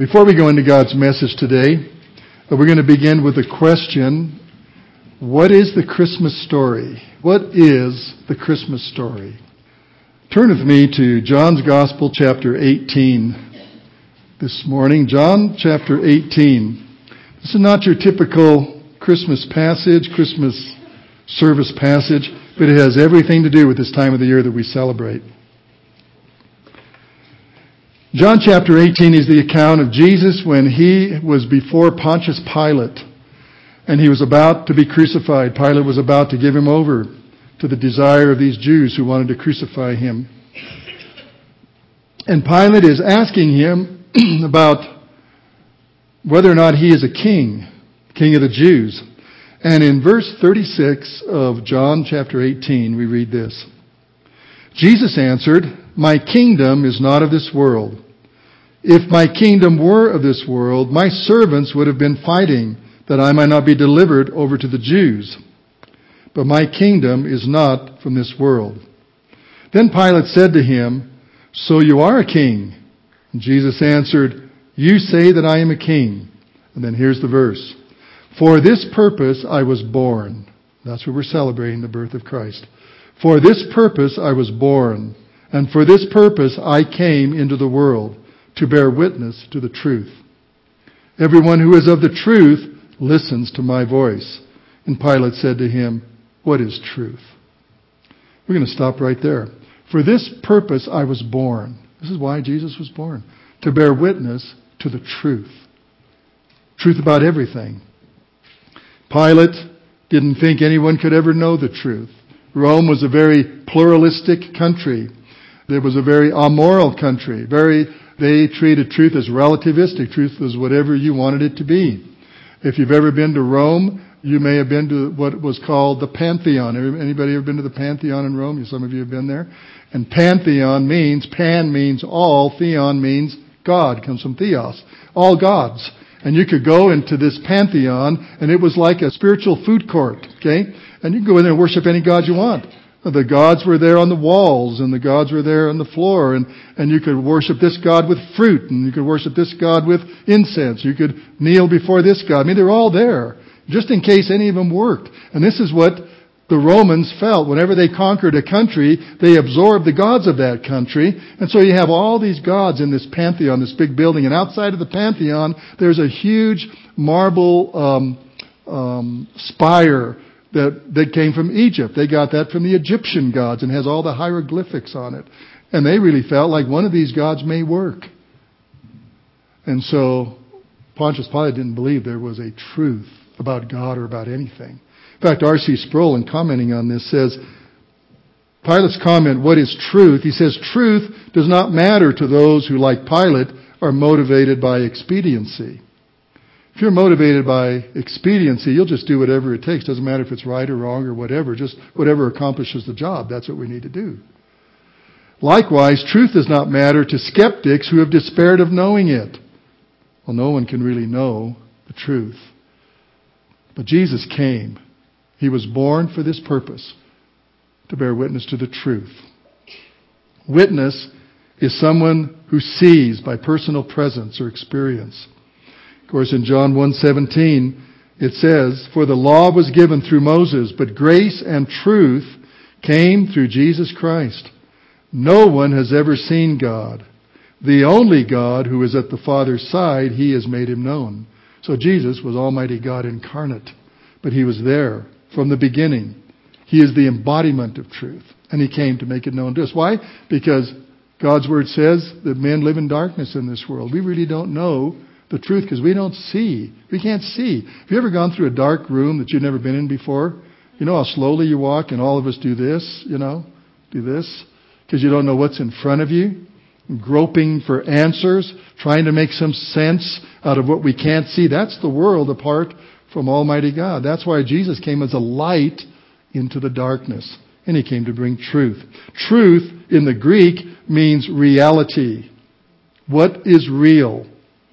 Before we go into God's message today, we're going to begin with the question, what is the Christmas story? What is the Christmas story? Turn with me to John's Gospel, chapter 18 this morning. John, chapter 18. This is not your typical Christmas passage, Christmas service passage, but it has everything to do with this time of the year that we celebrate. John chapter 18 is the account of Jesus when he was before Pontius Pilate and he was about to be crucified. Pilate was about to give him over to the desire of these Jews who wanted to crucify him. And Pilate is asking him about whether or not he is a king of the Jews. And in verse 36 of John chapter 18, we read this. Jesus answered, "My kingdom is not of this world. If my kingdom were of this world, my servants would have been fighting that I might not be delivered over to the Jews. But my kingdom is not from this world." Then Pilate said to him, "So you are a king?" And Jesus answered, "You say that I am a king." And then here's the verse. "For this purpose I was born." That's what we're celebrating, the birth of Christ. "For this purpose I was born, and for this purpose I came into the world, to bear witness to the truth. Everyone who is of the truth listens to my voice." And Pilate said to him, "What is truth?" We're going to stop right there. For this purpose I was born. This is why Jesus was born. To bear witness to the truth. Truth about everything. Pilate didn't think anyone could ever know the truth. Rome was a very pluralistic country. It was a very amoral country. They treated truth as relativistic. Truth was whatever you wanted it to be. If you've ever been to Rome, you may have been to what was called the Pantheon. Anybody ever been to the Pantheon in Rome? Some of you have been there. And Pantheon means, pan means all, theon means God, comes from theos. All gods. And you could go into this Pantheon, and it was like a spiritual food court, okay? And you can go in there and worship any god you want. The gods were there on the walls, and the gods were there on the floor, and you could worship this god with fruit, and you could worship this god with incense. You could kneel before this god. I mean, they're all there, just in case any of them worked. And this is what the Romans felt. Whenever they conquered a country, they absorbed the gods of that country. And so you have all these gods in this Pantheon, this big building. And outside of the Pantheon, there's a huge marble spire that came from Egypt. They got that from the Egyptian gods and has all the hieroglyphics on it. And they really felt like one of these gods may work. And so Pontius Pilate didn't believe there was a truth about God or about anything. In fact, R.C. Sproul, in commenting on this, says, Pilate's comment, "What is truth?" He says, "Truth does not matter to those who, like Pilate, are motivated by expediency." If you're motivated by expediency, you'll just do whatever it takes. Doesn't matter if it's right or wrong or whatever. Just whatever accomplishes the job. That's what we need to do. Likewise, truth does not matter to skeptics who have despaired of knowing it. Well, no one can really know the truth. But Jesus came. He was born for this purpose, to bear witness to the truth. Witness is someone who sees by personal presence or experience. Of course, in John 1:17, it says, "For the law was given through Moses, but grace and truth came through Jesus Christ. No one has ever seen God. The only God who is at the Father's side, He has made Him known." So Jesus was Almighty God incarnate, but He was there from the beginning. He is the embodiment of truth, and He came to make it known to us. Why? Because God's Word says that men live in darkness in this world. We really don't know the truth because we don't see. We can't see. Have you ever gone through a dark room that you've never been in before? You know how slowly you walk, and all of us do this, do this, because you don't know what's in front of you, groping for answers, trying to make some sense out of what we can't see. That's the world apart from Almighty God. That's why Jesus came as a light into the darkness, and He came to bring truth. Truth in the Greek means reality. What is real?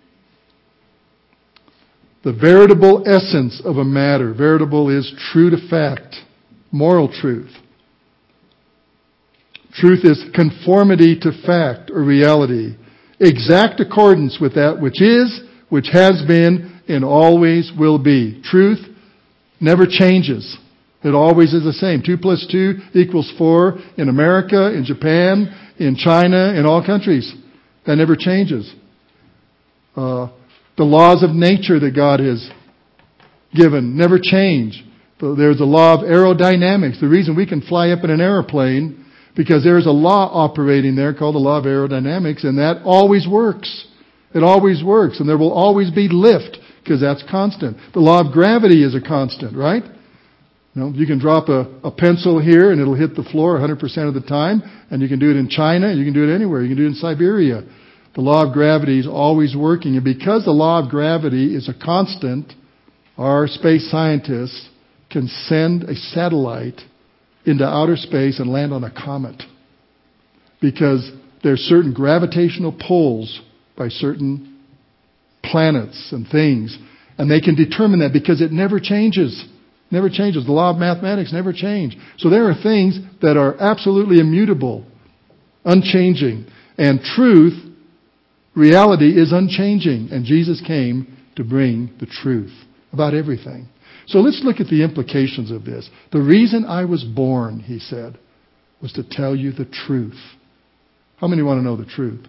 The veritable essence of a matter. Veritable is true to fact, moral truth. Truth is conformity to fact or reality. exact accordance with that which is, which has been, and always will be. Truth never changes. It always is the same. 2 plus 2 equals 4 in America, in Japan, in China, in all countries. That never changes. The laws of nature that God has given never change. There's a law of aerodynamics. The reason we can fly up in an airplane, because there's a law operating there called the law of aerodynamics, and that always works. It always works, and there will always be lift, because that's constant. The law of gravity is a constant, right? You can drop a pencil here and it'll hit the floor 100% of the time, and you can do it in China, you can do it anywhere, you can do it in Siberia. The law of gravity is always working, and because the law of gravity is a constant, our space scientists can send a satellite into outer space and land on a comet, because there's certain gravitational pulls by certain planets and things, and they can determine that because it never changes. Never changes. The law of mathematics never changes. So there are things that are absolutely immutable, unchanging, and truth, reality is unchanging, and Jesus came to bring the truth about everything. So let's look at the implications of this. The reason I was born, he said, was to tell you the truth. How many want to know the truth?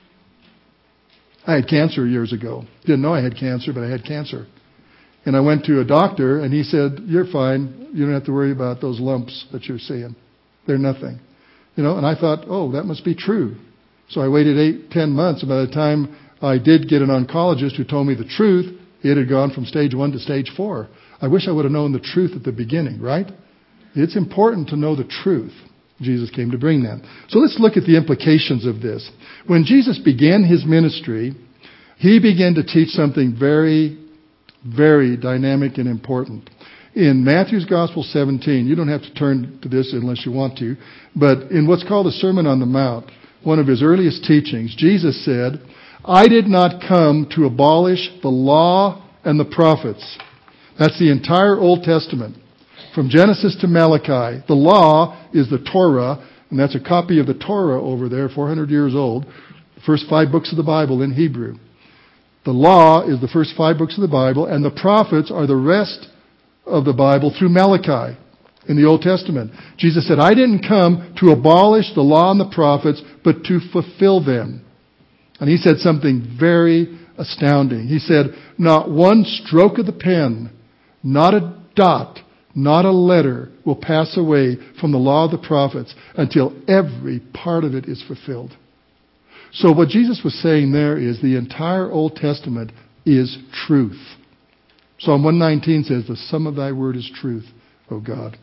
I had cancer years ago. Didn't know I had cancer, but I had cancer. And I went to a doctor, and he said, "You're fine. You don't have to worry about those lumps that you're seeing. They're nothing." And I thought, oh, that must be true. So I waited 8-10 months, and by the time I did get an oncologist who told me the truth, it had gone from stage 1 to stage 4. I wish I would have known the truth at the beginning, right? It's important to know the truth. Jesus came to bring that. So let's look at the implications of this. When Jesus began his ministry, he began to teach something very, very dynamic and important. In Matthew's Gospel 17, you don't have to turn to this unless you want to, but in what's called the Sermon on the Mount, one of his earliest teachings, Jesus said, "I did not come to abolish the law and the prophets." That's the entire Old Testament. From Genesis to Malachi, the law is the Torah, and that's a copy of the Torah over there, 400 years old, the first 5 books of the Bible in Hebrew. The law is the first 5 books of the Bible, and the prophets are the rest of the Bible through Malachi in the Old Testament. Jesus said, "I didn't come to abolish the law and the prophets, but to fulfill them." And he said something very astounding. He said, "Not one stroke of the pen, not a dot, not a letter will pass away from the law of the prophets until every part of it is fulfilled." So what Jesus was saying there is the entire Old Testament is truth. Psalm 119 says, "The sum of thy word is truth, O God."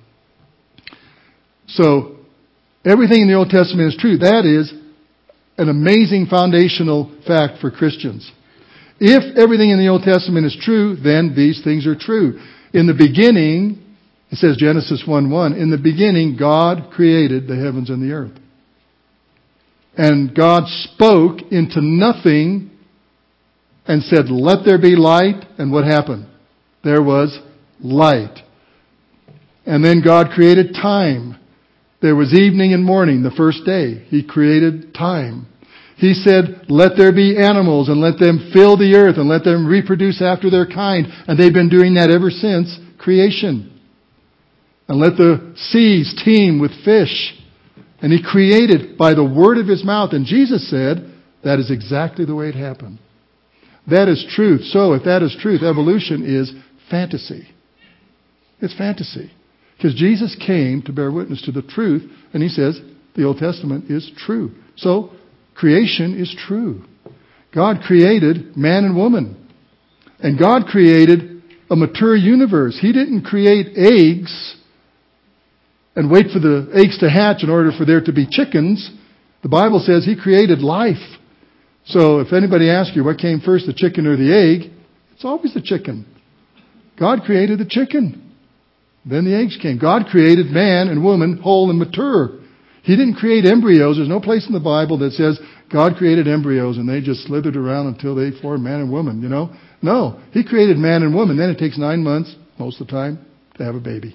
So everything in the Old Testament is true. That is an amazing foundational fact for Christians. If everything in the Old Testament is true, then these things are true. In the beginning, it says Genesis 1:1, in the beginning God created the heavens and the earth. And God spoke into nothing and said, "Let there be light." And what happened? There was light. And then God created time. There was evening and morning the first day. He created time. He said, "Let there be animals and let them fill the earth and let them reproduce after their kind." And they've been doing that ever since creation. And let the seas teem with fish. And He created by the word of His mouth. And Jesus said, that is exactly the way it happened. That is truth. So if that is truth, evolution is fantasy. It's fantasy. Because Jesus came to bear witness to the truth, and He says the Old Testament is true. So creation is true. God created man and woman. And God created a mature universe. He didn't create eggs and wait for the eggs to hatch in order for there to be chickens. The Bible says He created life. So if anybody asks you what came first, the chicken or the egg, it's always the chicken. God created the chicken. Then the eggs came. God created man and woman whole and mature. He didn't create embryos. There's no place in the Bible that says God created embryos and they just slithered around until they formed man and woman, No. He created man and woman. Then it takes 9 months, most of the time, to have a baby.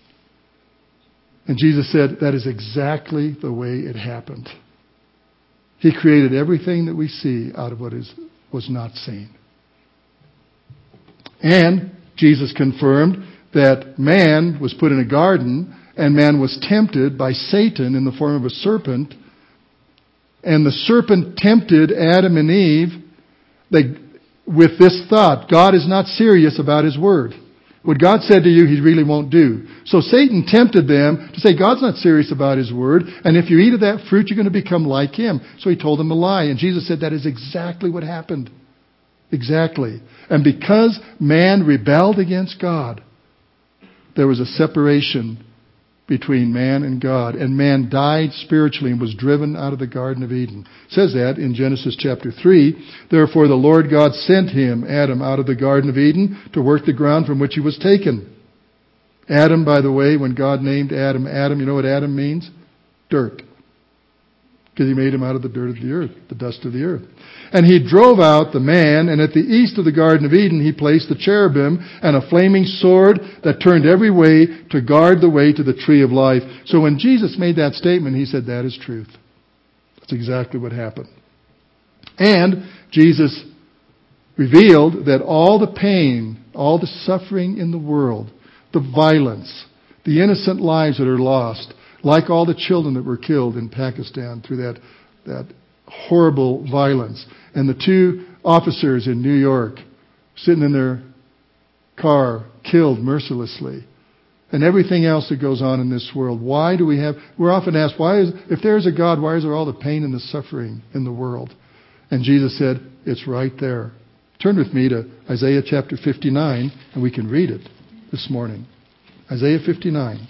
And Jesus said that is exactly the way it happened. He created everything that we see out of what was not seen. And Jesus confirmed that man was put in a garden and man was tempted by Satan in the form of a serpent. And the serpent tempted Adam and Eve with this thought: God is not serious about His word. What God said to you, He really won't do. So Satan tempted them to say, God's not serious about His word, and if you eat of that fruit, you're going to become like Him. So he told them a lie. And Jesus said that is exactly what happened. Exactly. And because man rebelled against God, there was a separation between man and God. And man died spiritually and was driven out of the Garden of Eden. It says that in Genesis chapter 3. Therefore the Lord God sent him, Adam, out of the Garden of Eden to work the ground from which he was taken. Adam, by the way, when God named Adam, Adam, you know what Adam means? Dirt. Because He made him out of the dirt of the earth, the dust of the earth. And He drove out the man, and at the east of the Garden of Eden He placed the cherubim and a flaming sword that turned every way to guard the way to the tree of life. So when Jesus made that statement, He said, that is truth. That's exactly what happened. And Jesus revealed that all the pain, all the suffering in the world, the violence, the innocent lives that are lost, like all the children that were killed in Pakistan through that horrible violence. And the 2 officers in New York sitting in their car, killed mercilessly. And everything else that goes on in this world. We're often asked, if there's a God, why is there all the pain and the suffering in the world? And Jesus said, it's right there. Turn with me to Isaiah chapter 59, and we can read it this morning. Isaiah 59.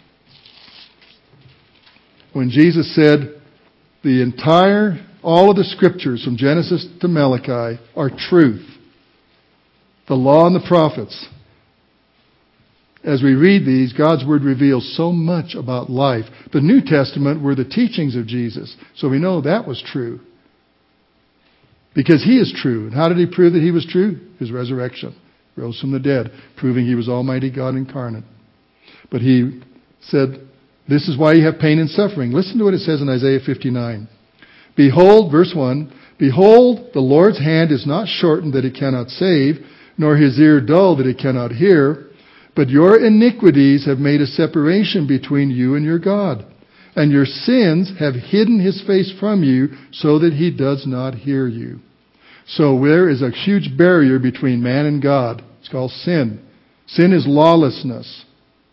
When Jesus said, all of the scriptures from Genesis to Malachi are truth. The law and the prophets. As we read these, God's Word reveals so much about life. The New Testament were the teachings of Jesus. So we know that was true. Because He is true. And how did He prove that He was true? His resurrection. Rose from the dead, proving He was Almighty God incarnate. But He said, this is why you have pain and suffering. Listen to what it says in Isaiah 59. Behold, verse 1, Behold, the Lord's hand is not shortened that it cannot save, nor His ear dull that it cannot hear. But your iniquities have made a separation between you and your God. And your sins have hidden His face from you so that He does not hear you. So there is a huge barrier between man and God. It's called sin. Sin is lawlessness.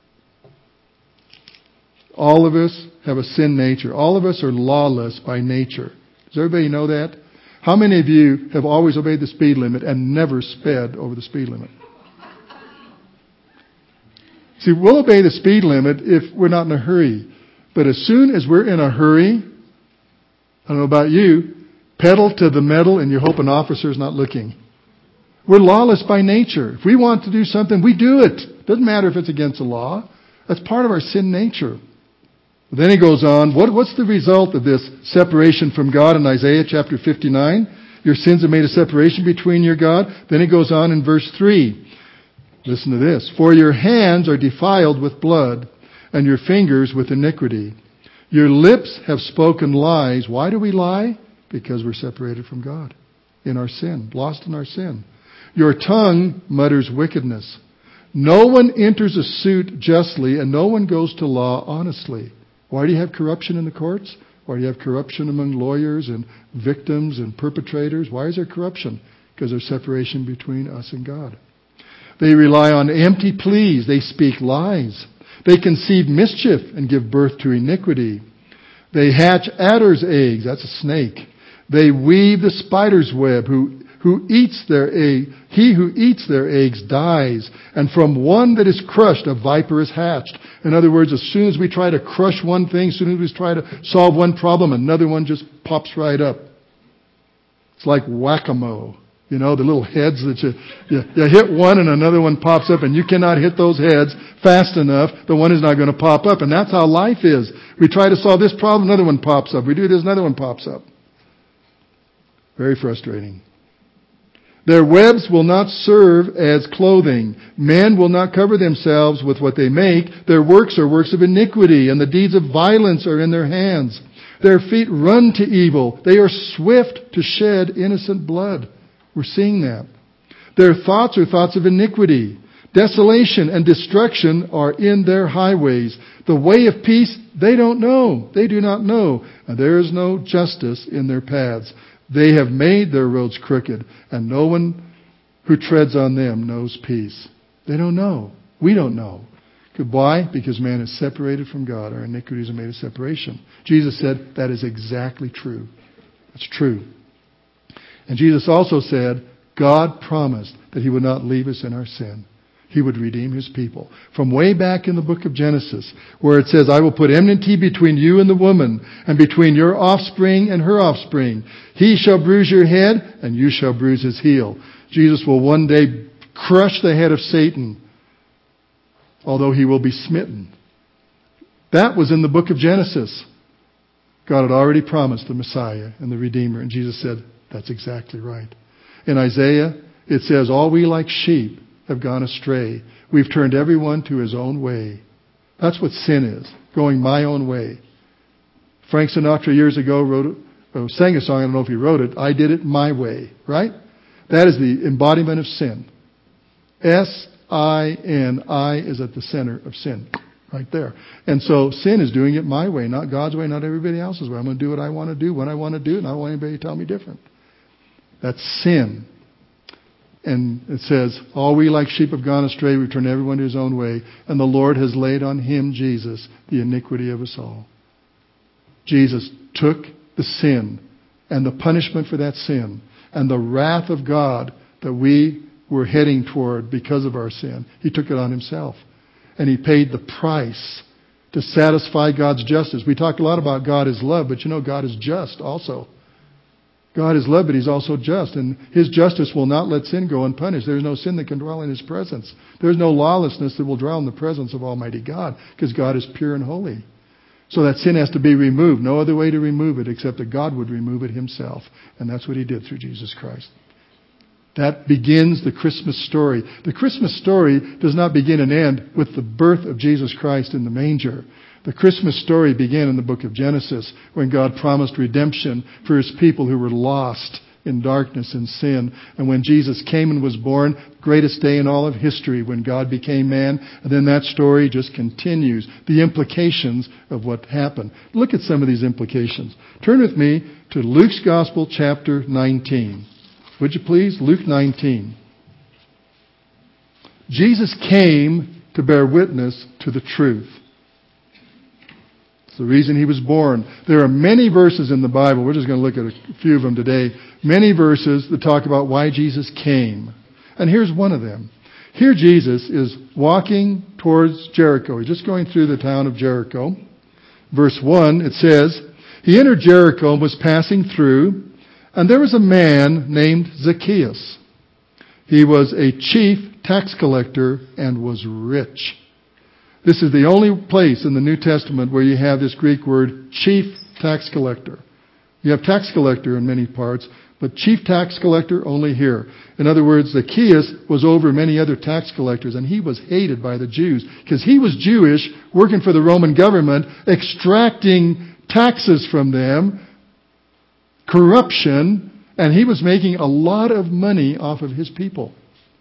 All of us have a sin nature. All of us are lawless by nature. Does everybody know that? How many of you have always obeyed the speed limit and never sped over the speed limit? See, we'll obey the speed limit if we're not in a hurry. But as soon as we're in a hurry, I don't know about you, pedal to the metal and you hope an officer's not looking. We're lawless by nature. If we want to do something, we do it. Doesn't matter if it's against the law. That's part of our sin nature. Then he goes on, what's the result of this separation from God in Isaiah chapter 59? Your sins have made a separation between your God. Then he goes on in verse 3. Listen to this. For your hands are defiled with blood, and your fingers with iniquity. Your lips have spoken lies. Why do we lie? Because we're separated from God in our sin, lost in our sin. Your tongue mutters wickedness. No one enters a suit justly, and no one goes to law honestly. Why do you have corruption in the courts? Why do you have corruption among lawyers and victims and perpetrators? Why is there corruption? Because there's separation between us and God. They rely on empty pleas. They speak lies. They conceive mischief and give birth to iniquity. They hatch adder's eggs. That's a snake. They weave the spider's web. Who eats their egg, he who eats their eggs dies, and from one that is crushed, a viper is hatched. In other words, as soon as we try to crush one thing, as soon as we try to solve one problem, another one just pops right up. It's like whack-a-mole. You know, the little heads that you hit one and another one pops up, and you cannot hit those heads fast enough. The one is not going to pop up, and that's how life is. We try to solve this problem, another one pops up. We do this, another one pops up. Very frustrating. Their webs will not serve as clothing. Men will not cover themselves with what they make. Their works are works of iniquity, and the deeds of violence are in their hands. Their feet run to evil. They are swift to shed innocent blood. We're seeing that. Their thoughts are thoughts of iniquity. Desolation and destruction are in their highways. The way of peace they don't know. They do not know. And there is no justice in their paths. They have made their roads crooked, and no one who treads on them knows peace. They don't know. We don't know. Why? Because man is separated from God. Our iniquities are made a separation. Jesus said that is exactly true. That's true. And Jesus also said God promised that He would not leave us in our sin. He would redeem His people. From way back in the book of Genesis, where it says, I will put enmity between you and the woman, and between your offspring and her offspring. He shall bruise your head, and you shall bruise his heel. Jesus will one day crush the head of Satan, although he will be smitten. That was in the book of Genesis. God had already promised the Messiah and the Redeemer, and Jesus said, that's exactly right. In Isaiah, it says, all we like sheep have gone astray. We've turned everyone to his own way. That's what sin is, going my own way. Frank Sinatra years ago sang a song, I don't know if he wrote it, I did it my way, right? That is the embodiment of sin. S-I-N, I is at the center of sin, right there. And so sin is doing it my way, not God's way, not everybody else's way. I'm going to do what I want to do, when I want to do it, and I don't want anybody to tell me different. That's sin. And it says, all we like sheep have gone astray, we've turned everyone to his own way, and the Lord has laid on him, Jesus, the iniquity of us all. Jesus took the sin and the punishment for that sin and the wrath of God that we were heading toward because of our sin. He took it on himself. And he paid the price to satisfy God's justice. We talked a lot about God is love, but you know God is just also. God is love, but He's also just. And His justice will not let sin go unpunished. There is no sin that can dwell in His presence. There is no lawlessness that will dwell in the presence of Almighty God, because God is pure and holy. So that sin has to be removed. No other way to remove it except that God would remove it Himself. And that's what He did through Jesus Christ. That begins the Christmas story. The Christmas story does not begin and end with the birth of Jesus Christ in the manger. The Christmas story began in the book of Genesis when God promised redemption for His people who were lost in darkness and sin. And when Jesus came and was born, greatest day in all of history when God became man. And then that story just continues. The implications of what happened. Look at some of these implications. Turn with me to Luke's Gospel, chapter 19. Would you please? Luke 19. Jesus came to bear witness to the truth. It's the reason He was born. There are many verses in the Bible. We're just going to look at a few of them today. Many verses that talk about why Jesus came. And here's one of them. Here Jesus is walking towards Jericho. He's just going through the town of Jericho. Verse 1, it says, He entered Jericho and was passing through, and there was a man named Zacchaeus. He was a chief tax collector and was rich. This is the only place in the New Testament where you have this Greek word, chief tax collector. You have tax collector in many parts, but chief tax collector only here. In other words, Zacchaeus was over many other tax collectors, and he was hated by the Jews because he was Jewish, working for the Roman government, extracting taxes from them, corruption, and he was making a lot of money off of his people.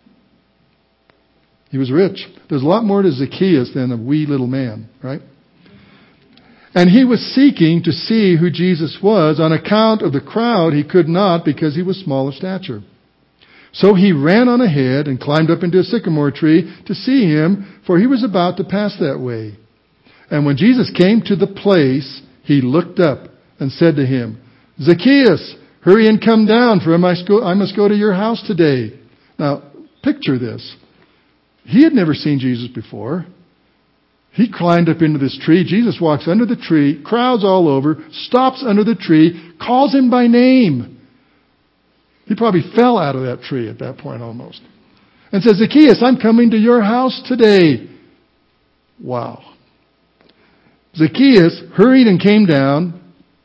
He was rich. There's a lot more to Zacchaeus than a wee little man, right? And he was seeking to see who Jesus was. On account of the crowd, he could not because he was small of stature. So he ran on ahead and climbed up into a sycamore tree to see him, for he was about to pass that way. And when Jesus came to the place, he looked up and said to him, Zacchaeus, hurry and come down, for I must go to your house today. Now, picture this. He had never seen Jesus before. He climbed up into this tree. Jesus walks under the tree, crowds all over, stops under the tree, calls him by name. He probably fell out of that tree at that point almost. And says, Zacchaeus, I'm coming to your house today. Wow. Zacchaeus hurried and came down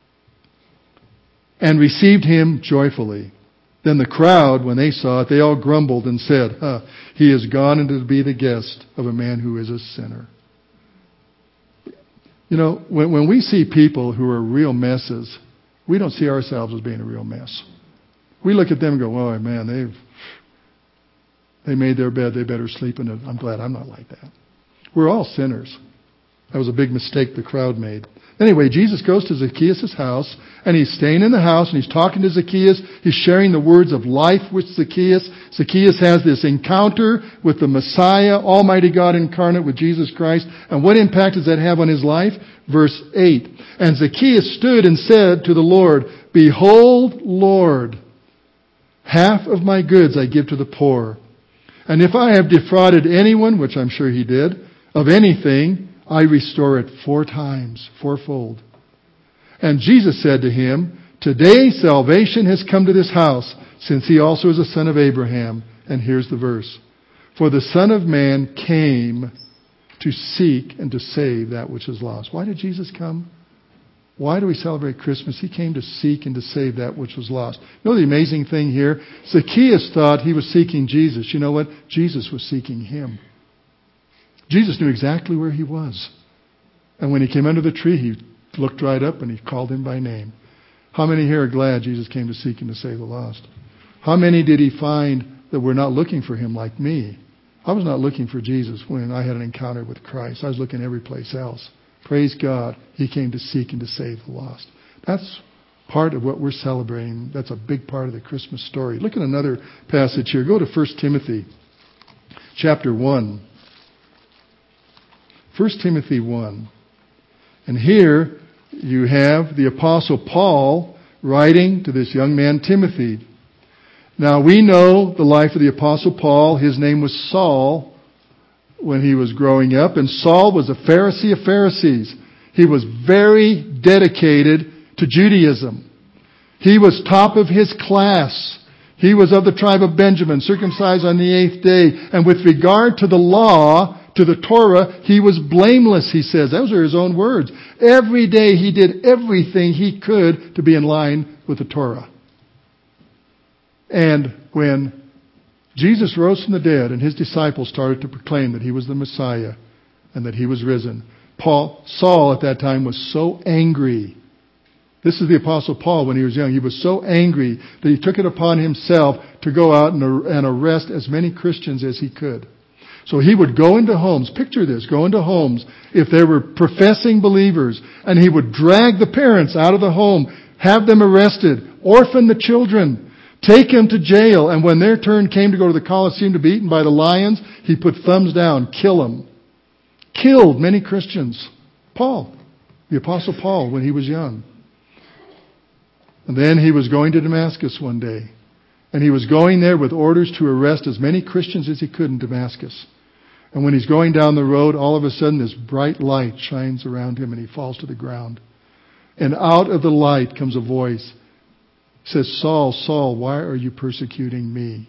and received him joyfully. Then the crowd, when they saw it, they all grumbled and said, He has gone into to be the guest of a man who is a sinner. You know, when we see people who are real messes, we don't see ourselves as being a real mess. We look at them and go, oh man, they made their bed, they better sleep in it. I'm glad I'm not like that. We're all sinners. That was a big mistake the crowd made. Anyway, Jesus goes to Zacchaeus' house, and he's staying in the house, and he's talking to Zacchaeus. He's sharing the words of life with Zacchaeus. Zacchaeus has this encounter with the Messiah, Almighty God incarnate with Jesus Christ. And what impact does that have on his life? Verse 8. And Zacchaeus stood and said to the Lord, Behold, Lord, half of my goods I give to the poor. And if I have defrauded anyone, which I'm sure he did, of anything, I restore it 4 times, fourfold. And Jesus said to him, Today salvation has come to this house, since he also is a son of Abraham. And here's the verse. For the Son of Man came to seek and to save that which is lost. Why did Jesus come? Why do we celebrate Christmas? He came to seek and to save that which was lost. You know the amazing thing here? Zacchaeus thought he was seeking Jesus. You know what? Jesus was seeking him. Jesus knew exactly where he was. And when he came under the tree, he looked right up and he called him by name. How many here are glad Jesus came to seek and to save the lost? How many did he find that were not looking for him like me? I was not looking for Jesus when I had an encounter with Christ. I was looking every place else. Praise God, he came to seek and to save the lost. That's part of what we're celebrating. That's a big part of the Christmas story. Look at another passage here. Go to 1 Timothy chapter 1. 1 Timothy 1. And here you have the Apostle Paul writing to this young man Timothy. Now we know the life of the Apostle Paul. His name was Saul when he was growing up. And Saul was a Pharisee of Pharisees. He was very dedicated to Judaism. He was top of his class. He was of the tribe of Benjamin, circumcised on the 8th day. And with regard to the law, to the Torah, he was blameless, he says. Those are his own words. Every day he did everything he could to be in line with the Torah. And when Jesus rose from the dead and his disciples started to proclaim that he was the Messiah and that he was risen, Saul at that time was so angry. This is the Apostle Paul when he was young. He was so angry that he took it upon himself to go out and arrest as many Christians as he could. So he would go into homes, picture this, go into homes if they were professing believers, and he would drag the parents out of the home, have them arrested, orphan the children, take them to jail, and when their turn came to go to the Colosseum to be eaten by the lions, he put thumbs down, kill them. Killed many Christians. Paul, the Apostle Paul, when he was young. And then he was going to Damascus one day. And he was going there with orders to arrest as many Christians as he could in Damascus. And when he's going down the road, all of a sudden this bright light shines around him and he falls to the ground. And out of the light comes a voice. It says, Saul, Saul, why are you persecuting me?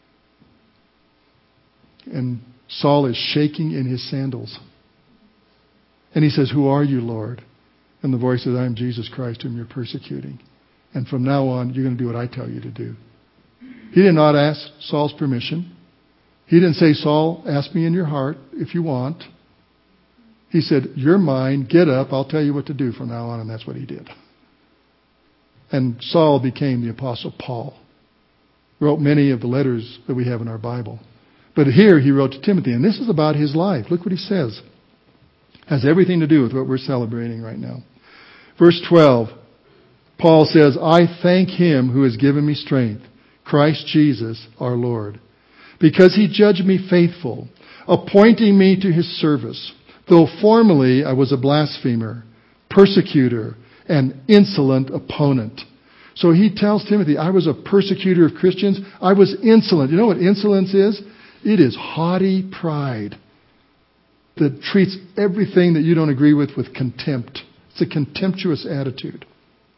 And Saul is shaking in his sandals. And he says, who are you, Lord? And the voice says, I am Jesus Christ whom you're persecuting. And from now on, you're going to do what I tell you to do. He did not ask Saul's permission. He didn't say, Saul, ask me in your heart if you want. He said, you're mine, get up, I'll tell you what to do from now on. And that's what he did. And Saul became the Apostle Paul. Wrote many of the letters that we have in our Bible. But here he wrote to Timothy, and this is about his life. Look what he says. Has everything to do with what we're celebrating right now. Verse 12, Paul says, I thank him who has given me strength, Christ Jesus our Lord, because he judged me faithful, appointing me to his service, though formerly I was a blasphemer, persecutor, and insolent opponent. So he tells Timothy, I was a persecutor of Christians. I was insolent. You know what insolence is? It is haughty pride that treats everything that you don't agree with contempt. It's a contemptuous attitude.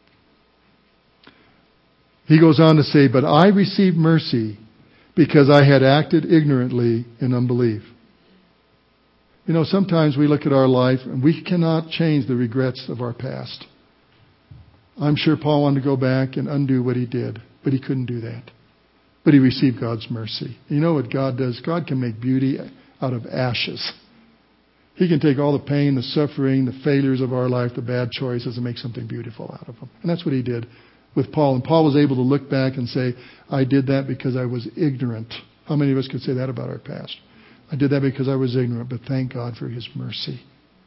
He goes on to say, but I received mercy because I had acted ignorantly in unbelief. You know, sometimes we look at our life and we cannot change the regrets of our past. I'm sure Paul wanted to go back and undo what he did, but he couldn't do that. But he received God's mercy. You know what God does? God can make beauty out of ashes. He can take all the pain, the suffering, the failures of our life, the bad choices, and make something beautiful out of them. And that's what He did with Paul. And Paul was able to look back and say, I did that because I was ignorant. How many of us could say that about our past? I did that because I was ignorant, but thank God for His mercy.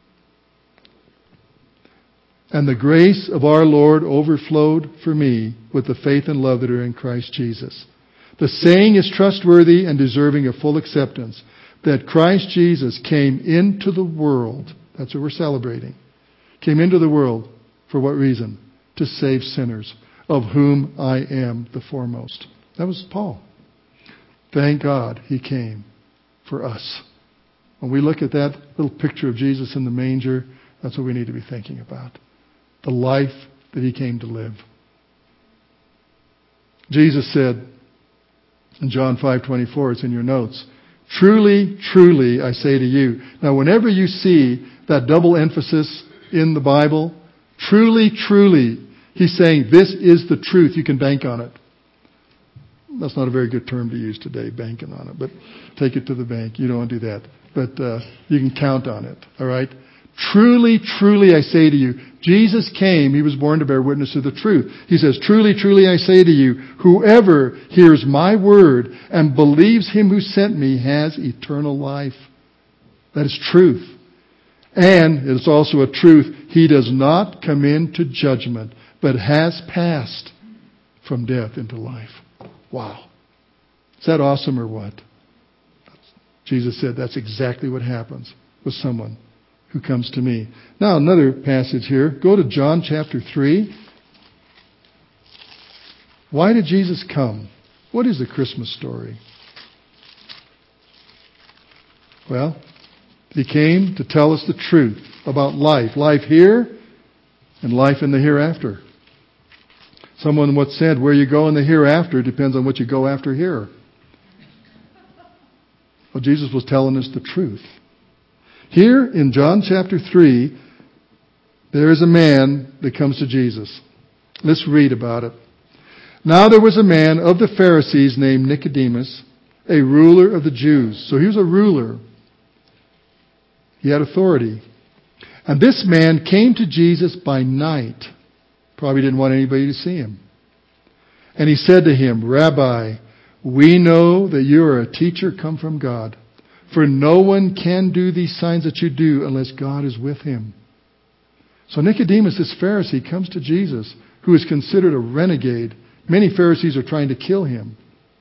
And the grace of our Lord overflowed for me with the faith and love that are in Christ Jesus. The saying is trustworthy and deserving of full acceptance, that Christ Jesus came into the world. That's what we're celebrating. Came into the world for what reason? To save sinners, of whom I am the foremost. That was Paul. Thank God He came for us. When we look at that little picture of Jesus in the manger, that's what we need to be thinking about. The life that He came to live. Jesus said in John 5:24, it's in your notes, truly, truly, I say to you. Now, whenever you see that double emphasis in the Bible, truly, truly, He's saying this is the truth. You can bank on it. That's not a very good term to use today, banking on it, but take it to the bank. You don't want to do that. But you can count on it, all right? Truly, truly, I say to you, Jesus came, He was born to bear witness to the truth. He says, truly, truly, I say to you, whoever hears my word and believes Him who sent me has eternal life. That is truth. And it is also a truth, He does not come into judgment, but has passed from death into life. Wow. Is that awesome or what? Jesus said that's exactly what happens with someone who comes to me. Now, another passage here. Go to John chapter 3. Why did Jesus come? What is the Christmas story? Well, He came to tell us the truth about life. Life here and life in the hereafter. Someone once said, where you go in the hereafter depends on what you go after here. Well, Jesus was telling us the truth. Here in John chapter 3, there is a man that comes to Jesus. Let's read about it. Now there was a man of the Pharisees named Nicodemus, a ruler of the Jews. So he was a ruler. He had authority. And this man came to Jesus by night. Probably didn't want anybody to see Him. And he said to Him, Rabbi, we know that you are a teacher come from God. For no one can do these signs that you do unless God is with him. So Nicodemus, this Pharisee, comes to Jesus, who is considered a renegade. Many Pharisees are trying to kill him.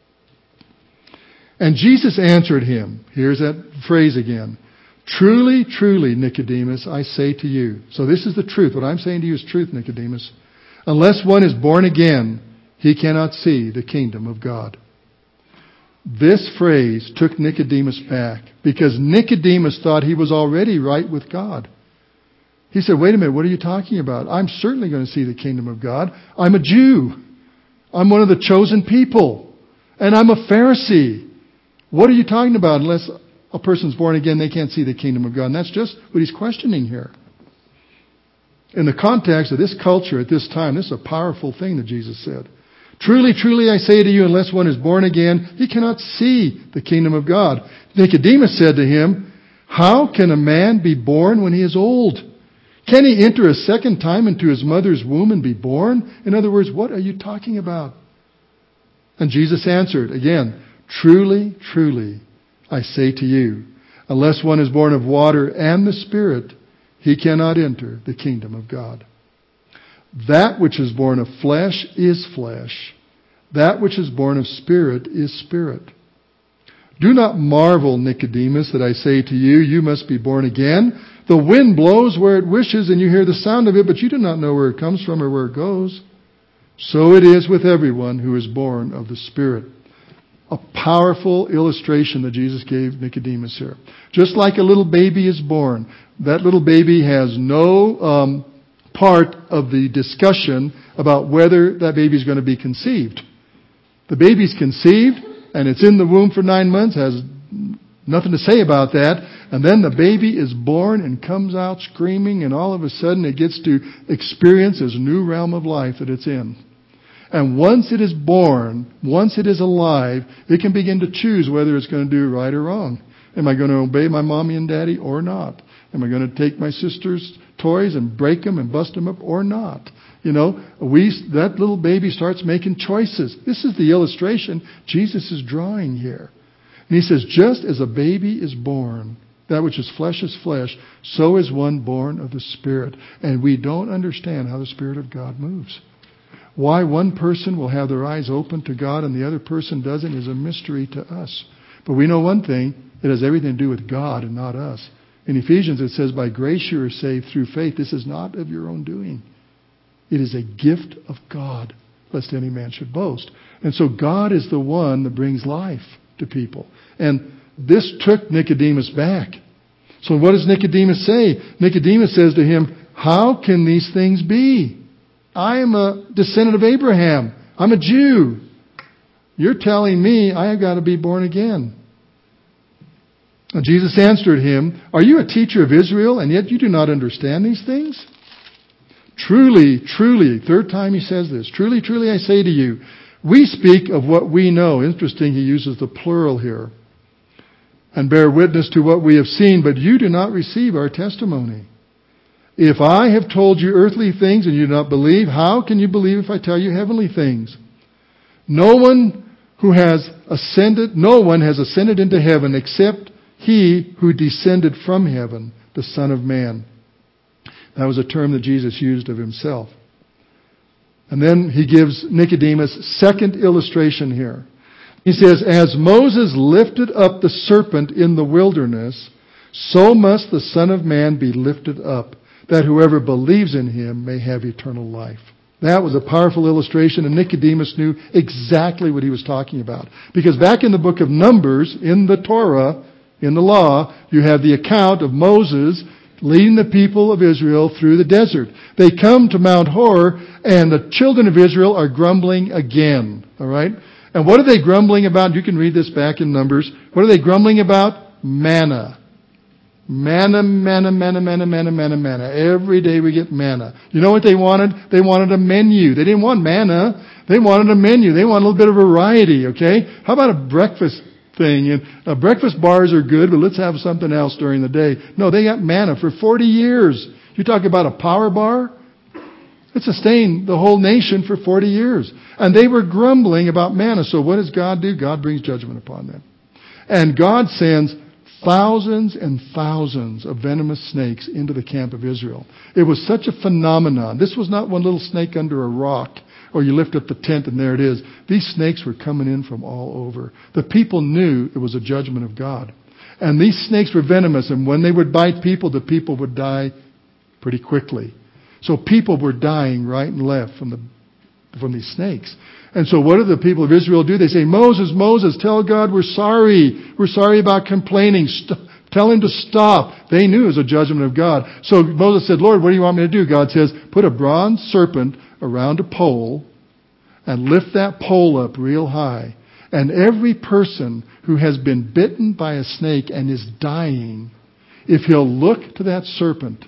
And Jesus answered him. Here's that phrase again. Truly, truly, Nicodemus, I say to you. So this is the truth. What I'm saying to you is truth, Nicodemus. Unless one is born again, he cannot see the kingdom of God. This phrase took Nicodemus back because Nicodemus thought he was already right with God. He said, wait a minute, what are you talking about? I'm certainly going to see the kingdom of God. I'm a Jew. I'm one of the chosen people. And I'm a Pharisee. What are you talking about? Unless a person's born again, they can't see the kingdom of God. And that's just what he's questioning here. In the context of this culture at this time, this is a powerful thing that Jesus said. Truly, truly, I say to you, unless one is born again, he cannot see the kingdom of God. Nicodemus said to him, how can a man be born when he is old? Can he enter a second time into his mother's womb and be born? In other words, what are you talking about? And Jesus answered again, truly, truly, I say to you, unless one is born of water and the Spirit, he cannot enter the kingdom of God. That which is born of flesh is flesh. That which is born of spirit is spirit. Do not marvel, Nicodemus, that I say to you, you must be born again. The wind blows where it wishes, and you hear the sound of it, but you do not know where it comes from or where it goes. So it is with everyone who is born of the Spirit. A powerful illustration that Jesus gave Nicodemus here. Just like a little baby is born, that little baby has no part of the discussion about whether that baby is going to be conceived. The baby's conceived, and it's in the womb for 9 months, has nothing to say about that, and then the baby is born and comes out screaming, and all of a sudden it gets to experience this new realm of life that it's in. And once it is born, once it is alive, it can begin to choose whether it's going to do right or wrong. Am I going to obey my mommy and daddy or not? Am I going to take my sister's toys and break them and bust them up or not? That little baby starts making choices. This is the illustration Jesus is drawing here. And he says, just as a baby is born, that which is flesh, so is one born of the Spirit. And we don't understand how the Spirit of God moves. Why one person will have their eyes open to God and the other person doesn't is a mystery to us. But we know one thing, it has everything to do with God and not us. In Ephesians it says, by grace you are saved through faith. This is not of your own doing. It is a gift of God, lest any man should boast. And so God is the one that brings life to people. And this took Nicodemus back. So what does Nicodemus say? Nicodemus says to him, how can these things be? I am a descendant of Abraham. I'm a Jew. You're telling me I have got to be born again. And Jesus answered him, are you a teacher of Israel, and yet you do not understand these things? Truly, truly, third time he says this, truly, truly I say to you, we speak of what we know. Interesting, he uses the plural here. And bear witness to what we have seen, but you do not receive our testimony. If I have told you earthly things and you do not believe, how can you believe if I tell you heavenly things? No one has ascended into heaven except he who descended from heaven, the Son of Man. That was a term that Jesus used of himself. And then he gives Nicodemus' second illustration here. He says, as Moses lifted up the serpent in the wilderness, so must the Son of Man be lifted up, that whoever believes in him may have eternal life. That was a powerful illustration, and Nicodemus knew exactly what he was talking about. Because back in the book of Numbers, in the Torah, in the law, you have the account of Moses leading the people of Israel through the desert. They come to Mount Hor, and the children of Israel are grumbling again. All right? And what are they grumbling about? You can read this back in Numbers. What are they grumbling about? Manna. Manna, manna, manna, manna, manna, manna, manna. Every day we get manna. You know what they wanted? They wanted a menu. They didn't want manna. They wanted a menu. They wanted a little bit of variety, okay? How about a breakfast thing? And breakfast bars are good, but let's have something else during the day. No, they got manna for 40 years. You talk about a power bar? It sustained the whole nation for 40 years. And they were grumbling about manna. So what does God do? God brings judgment upon them. And God sends thousands and thousands of venomous snakes into the camp of Israel. It was such a phenomenon. This was not one little snake under a rock, or you lift up the tent and there it is. These snakes were coming in from all over. The people knew it was a judgment of God. And these snakes were venomous, and when they would bite people, the people would die pretty quickly. So people were dying right and left from these snakes. And so what do the people of Israel do? They say, Moses, Moses, tell God we're sorry. We're sorry about complaining. Tell him to stop. They knew it was a judgment of God. So Moses said, Lord, what do you want me to do? God says, put a bronze serpent around a pole and lift that pole up real high. And every person who has been bitten by a snake and is dying, if he'll look to that serpent,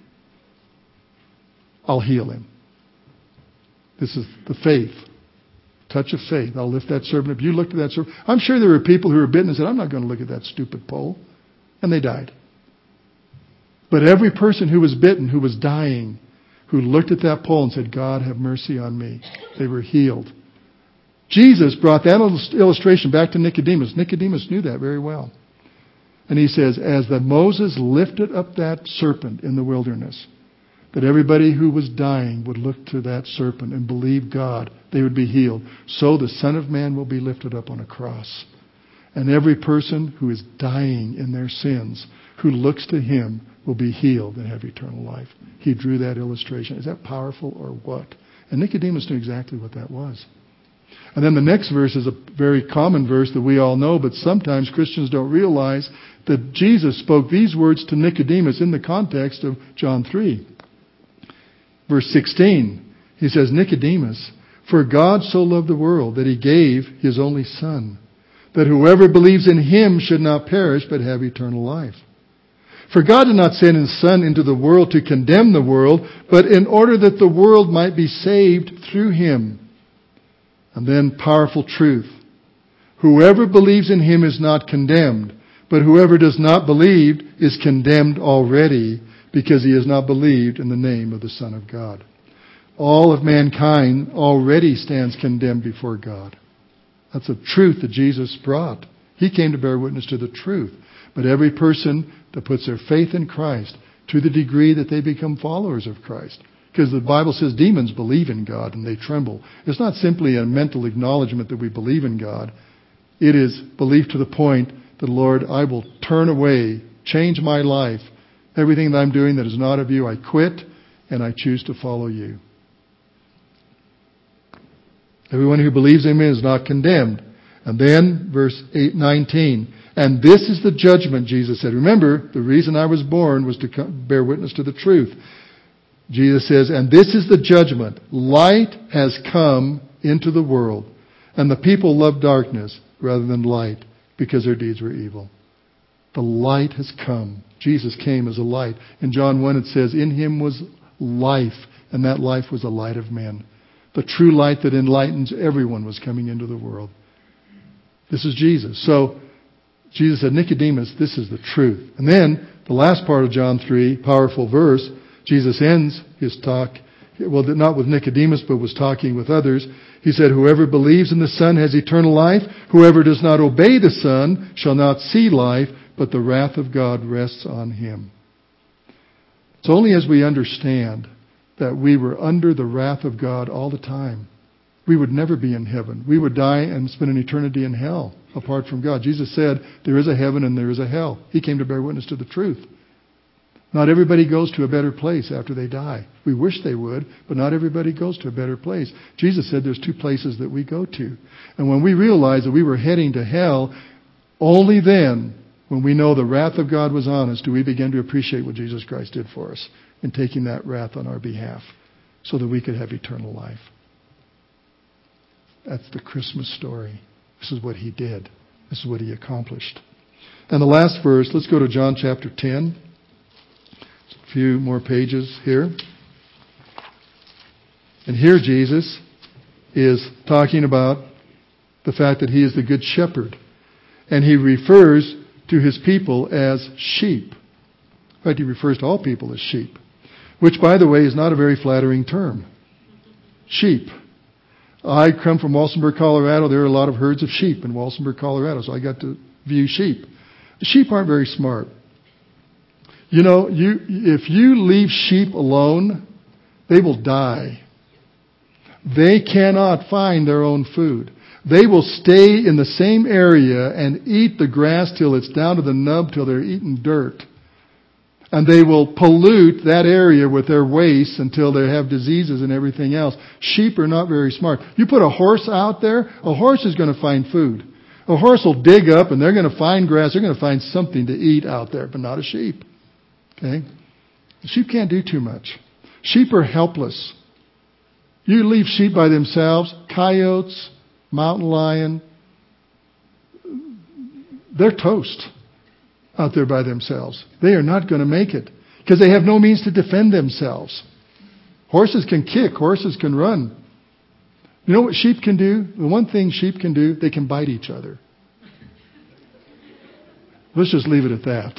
I'll heal him. This is the faith. Touch of faith. I'll lift that serpent. If you look to that serpent. I'm sure there were people who were bitten and said, I'm not going to look at that stupid pole. And they died. But every person who was bitten, who was dying, who looked at that pole and said, God, have mercy on me, they were healed. Jesus brought that illustration back to Nicodemus. Nicodemus knew that very well. And he says, as that Moses lifted up that serpent in the wilderness, that everybody who was dying would look to that serpent and believe God, they would be healed. So the Son of Man will be lifted up on a cross. And every person who is dying in their sins, who looks to him, will be healed and have eternal life. He drew that illustration. Is that powerful or what? And Nicodemus knew exactly what that was. And then the next verse is a very common verse that we all know, but sometimes Christians don't realize that Jesus spoke these words to Nicodemus in the context of John 3. Verse 16, he says, Nicodemus, for God so loved the world that he gave his only Son, that whoever believes in him should not perish but have eternal life. For God did not send his Son into the world to condemn the world, but in order that the world might be saved through him. And then powerful truth. Whoever believes in him is not condemned, But whoever does not believe is condemned already, because he has not believed in the name of the Son of God. All of mankind already stands condemned before God. That's a truth that Jesus brought. He came to bear witness to the truth. But every person that puts their faith in Christ, to the degree that they become followers of Christ, because the Bible says demons believe in God and they tremble. It's not simply a mental acknowledgement that we believe in God. It is belief to the point that, Lord, I will turn away, change my life. Everything that I'm doing that is not of you, I quit, and I choose to follow you. Everyone who believes in me is not condemned. And then, verse 19, and this is the judgment, Jesus said. Remember, the reason I was born was to bear witness to the truth. Jesus says, and this is the judgment. Light has come into the world, and the people love darkness rather than light, because their deeds were evil. The light has come. Jesus came as a light. In John 1 it says, in him was life, and that life was the light of men. The true light that enlightens everyone was coming into the world. This is Jesus. So Jesus said, Nicodemus, this is the truth. And then the last part of John 3, powerful verse, Jesus ends his talk, well, not with Nicodemus, but was talking with others. He said, whoever believes in the Son has eternal life. Whoever does not obey the Son shall not see life, but the wrath of God rests on him. It's only as we understand that we were under the wrath of God all the time, we would never be in heaven. We would die and spend an eternity in hell apart from God. Jesus said, there is a heaven and there is a hell. He came to bear witness to the truth. Not everybody goes to a better place after they die. We wish they would, but not everybody goes to a better place. Jesus said there's two places that we go to. And when we realized that we were heading to hell, only then, when we know the wrath of God was on us, do we begin to appreciate what Jesus Christ did for us in taking that wrath on our behalf so that we could have eternal life. That's the Christmas story. This is what he did. This is what he accomplished. And the last verse, let's go to John chapter 10. A few more pages here. And here Jesus is talking about the fact that he is the good shepherd. And he refers to his people as sheep. In fact, he refers to all people as sheep. Which, by the way, is not a very flattering term. Sheep. I come from Walsenburg, Colorado. There are a lot of herds of sheep in Walsenburg, Colorado, so I got to view sheep. The sheep aren't very smart. You know, if you leave sheep alone, they will die. They cannot find their own food. They will stay in the same area and eat the grass till it's down to the nub, till they're eating dirt. And they will pollute that area with their waste until they have diseases and everything else. Sheep are not very smart. You put a horse out there, a horse is going to find food. A horse will dig up and they're going to find grass. They're going to find something to eat out there, but not a sheep. Okay? Sheep can't do too much. Sheep are helpless. You leave sheep by themselves, coyotes, mountain lion, they're toast out there by themselves. They are not going to make it because they have no means to defend themselves. Horses can kick. Horses can run. You know what sheep can do? The one thing sheep can do, they can bite each other. Let's just leave it at that.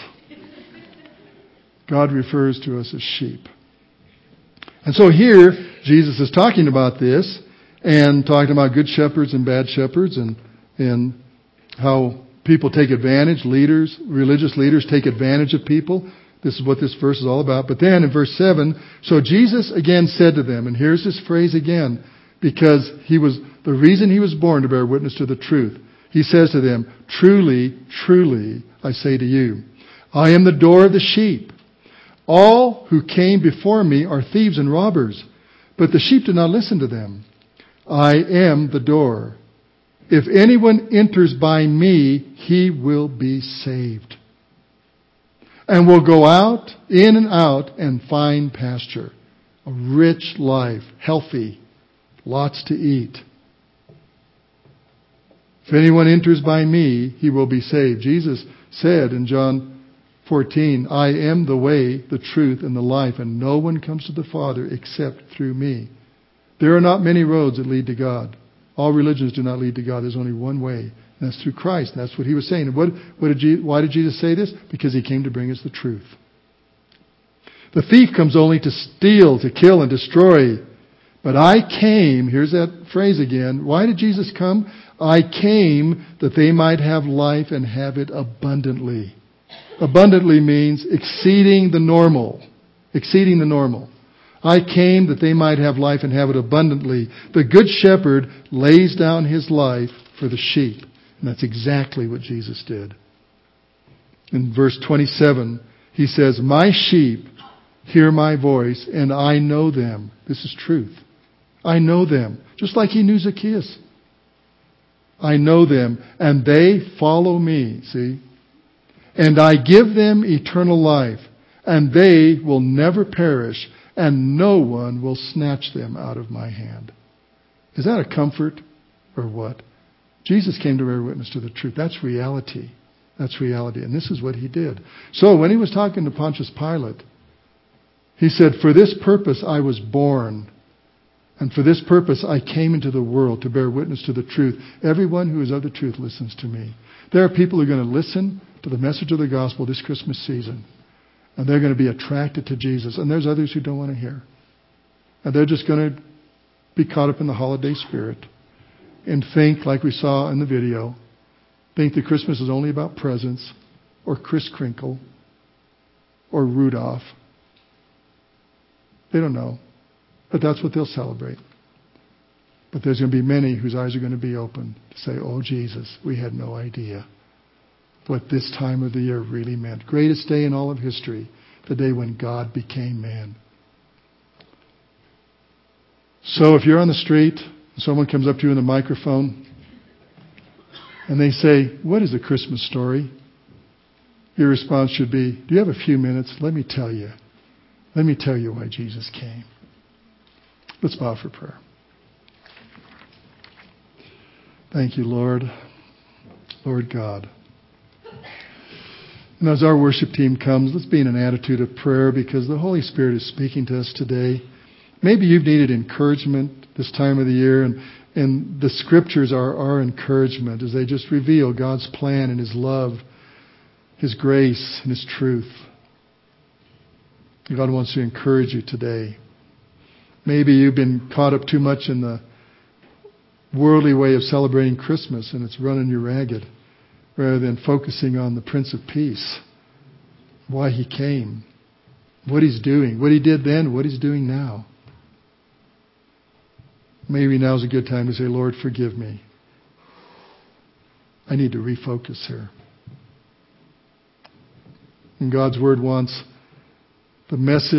God refers to us as sheep. And so here, Jesus is talking about this and talking about good shepherds and bad shepherds and how people take advantage, religious leaders take advantage of people. This is what this verse is all about. But then in verse 7, so Jesus again said to them, and here's this phrase again, because the reason he was born to bear witness to the truth. He says to them, truly, truly, I say to you, I am the door of the sheep. All who came before me are thieves and robbers, but the sheep did not listen to them. I am the door. If anyone enters by me, he will be saved. And will go out, in and out, and find pasture. A rich life, healthy, lots to eat. If anyone enters by me, he will be saved. Jesus said in John 14, I am the way, the truth, and the life, and no one comes to the Father except through me. There are not many roads that lead to God. All religions do not lead to God. There's only one way, And that's through Christ. And that's what he was saying. And why did Jesus say this? Because he came to bring us the truth. The thief comes only to steal, to kill, and destroy. But I came, here's that phrase again. Why did Jesus come? I came that they might have life and have it abundantly. Abundantly means exceeding the normal. Exceeding the normal. I came that they might have life and have it abundantly. The good shepherd lays down his life for the sheep. And that's exactly what Jesus did. In verse 27, he says, my sheep hear my voice, and I know them. This is truth. I know them. Just like he knew Zacchaeus. I know them, and they follow me. See? And I give them eternal life, and they will never perish, and no one will snatch them out of my hand. Is that a comfort or what? Jesus came to bear witness to the truth. That's reality. That's reality. And this is what he did. So when he was talking to Pontius Pilate, he said, for this purpose I was born, and for this purpose I came into the world to bear witness to the truth. Everyone who is of the truth listens to me. There are people who are going to listen to the message of the gospel this Christmas season, and they're going to be attracted to Jesus. And there's others who don't want to hear. And they're just going to be caught up in the holiday spirit and think, like we saw in the video, think that Christmas is only about presents or Kris Kringle or Rudolph. They don't know. But that's what they'll celebrate. But there's going to be many whose eyes are going to be open to say, oh, Jesus, we had no idea what this time of the year really meant. Greatest day in all of history, the day when God became man. So if you're on the street, someone comes up to you in the microphone, and they say, what is a Christmas story? Your response should be, do you have a few minutes? Let me tell you. Let me tell you why Jesus came. Let's bow for prayer. Thank you, Lord. Lord God. And as our worship team comes, let's be in an attitude of prayer because the Holy Spirit is speaking to us today. Maybe you've needed encouragement this time of the year, and the Scriptures are our encouragement as they just reveal God's plan and His love, His grace, and His truth. God wants to encourage you today. Maybe you've been caught up too much in the worldly way of celebrating Christmas and it's running you ragged rather than focusing on the Prince of Peace, why He came, what He's doing, what He did then, what He's doing now. Maybe now's a good time to say, Lord, forgive me. I need to refocus here. And God's Word wants the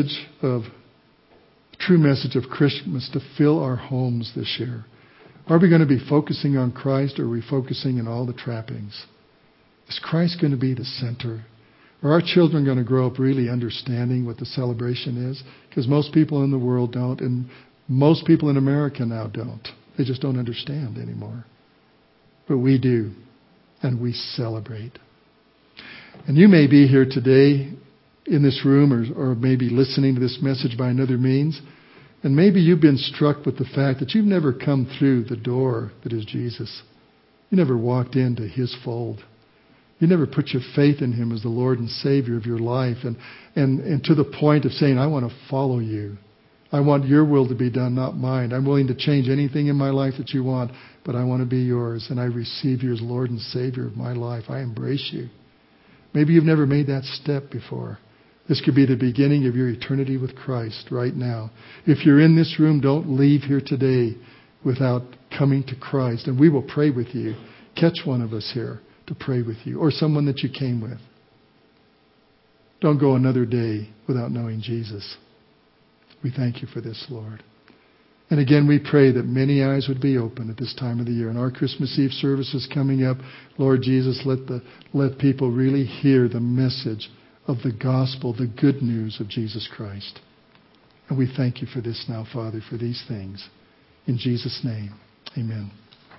true message of Christmas to fill our homes this year. Are we going to be focusing on Christ, or are we focusing on all the trappings? Is Christ going to be the center? Are our children going to grow up really understanding what the celebration is? Because most people in the world don't, and most people in America now don't. They just don't understand anymore. But we do, and we celebrate. And you may be here today in this room or maybe listening to this message by another means. And maybe you've been struck with the fact that you've never come through the door that is Jesus. You never walked into His fold. You never put your faith in Him as the Lord and Savior of your life. And to the point of saying, I want to follow you. I want your will to be done, not mine. I'm willing to change anything in my life that you want, but I want to be yours. And I receive you as Lord and Savior of my life. I embrace you. Maybe you've never made that step before. This could be the beginning of your eternity with Christ right now. If you're in this room, don't leave here today without coming to Christ. And we will pray with you. Catch one of us here to pray with you, or someone that you came with. Don't go another day without knowing Jesus. We thank you for this, Lord. And again, we pray that many eyes would be open at this time of the year. And our Christmas Eve service is coming up. Lord Jesus, let people really hear the message of the gospel, the good news of Jesus Christ. And we thank you for this now, Father, for these things. In Jesus' name, amen.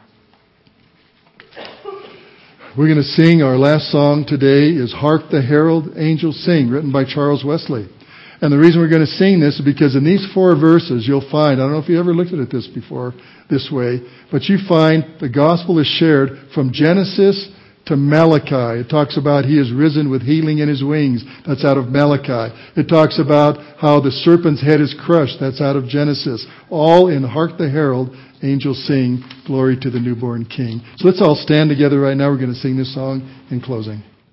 We're going to sing our last song today is Hark the Herald Angels Sing, written by Charles Wesley. And the reason we're going to sing this is because in these 4 verses you'll find, I don't know if you ever looked at this before this way, but you find the gospel is shared from Genesis to Malachi. It talks about he is risen with healing in his wings. That's out of Malachi. It talks about how the serpent's head is crushed. That's out of Genesis. All in Hark the Herald, angels sing glory to the newborn King. So let's all stand together right now. We're going to sing this song in closing.